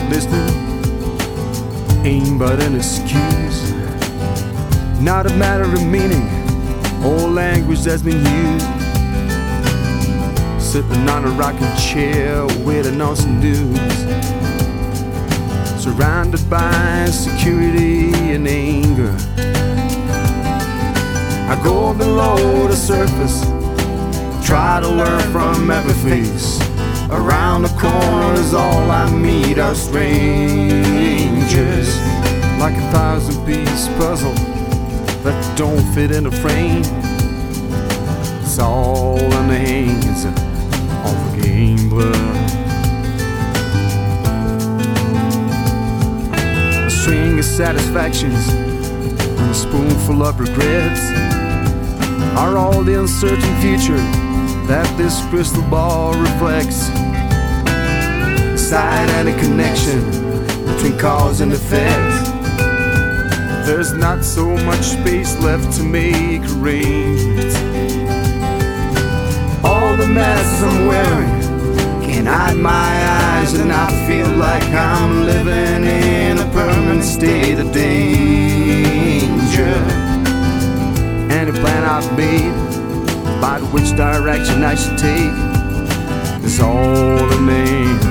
listening ain't but an excuse, not a matter of meaning or language that's been used. Sitting on a rocking chair waiting on some news, surrounded by security and anger. I go below the surface, try to learn from every face. Around the corners all I meet are strangers, like a 1,000-piece puzzle that don't fit in a frame. It's all in the hands of a gambler. A string of satisfactions and a spoonful of regrets are all the uncertain future that this crystal ball reflects. Sight and a connection between cause and effect. There's not so much space left to make arrangements. All the masks I'm wearing can't hide my eyes, and I feel like I'm living in a permanent state of danger. Any plan I've made about which direction I should take is all in the name